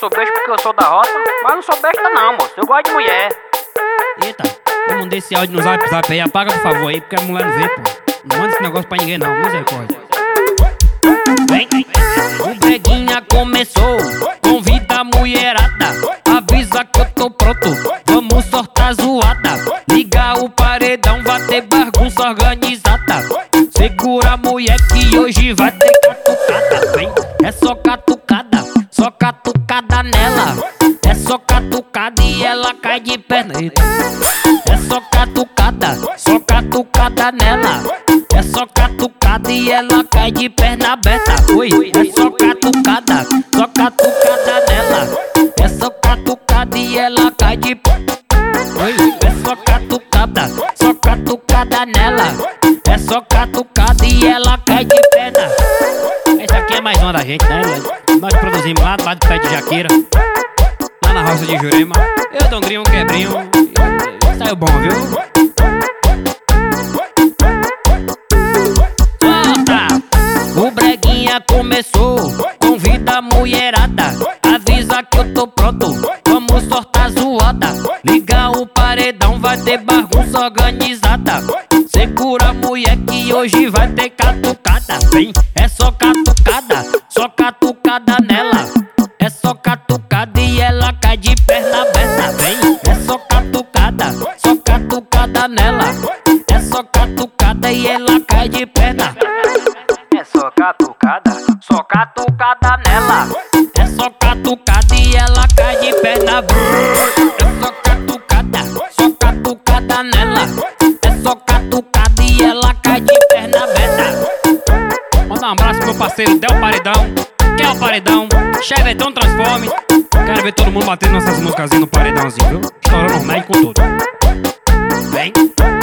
sou besta porque eu sou da roça, mas não sou besta não, moço, eu gosto de mulher. Eita, eu mandei esse áudio no zap aí, apaga por favor aí, porque a mulher não vê, pô. Não manda esse negócio pra ninguém não, misericórdia. Vem, o breguinha começou, convida a mulherada, avisa que eu tô pronto, vamos sortar zoada. Liga o paredão, vai ter bagunça organizada. Segura a mulher que hoje vai ter catucada. Vem, é só catucada nela. É só catucada e ela cai de perna. É só catucada nela. É só catucada e ela cai de perna aberta. Oi, é só catucada nela. É só catucada e ela cai de perna. Oi, é só catucada nela. É só catucada e ela cai de perna. Essa aqui é mais uma da gente, né? Nós produzimos lá do pé de Jaqueira, lá na roça de Jurema. Eu dou um grinho, um quebrinho. Saiu bom, viu? O breguinha começou, convida a mulherada, avisa que eu tô pronto, vamos sortar zoada. Liga o paredão, vai ter bagunça organizada. Segura a mulher que hoje vai ter catucada. Vem, é só catucada nela. É só catucada e ela cai de perna aberta. Vem, é só catucada nela. É só catucada e ela cai de perna. É só catucada nela. É só catucada e ela cai de perna. É só catucada nela. É só catucada e ela cai de perna aberta. Manda um abraço pro meu parceiro Del Paredão. Que é o Paredão, Chevetão Transforme. Quero ver todo mundo batendo nossas músicas no paredãozinho, viu? Estourando o médico todo. Vem.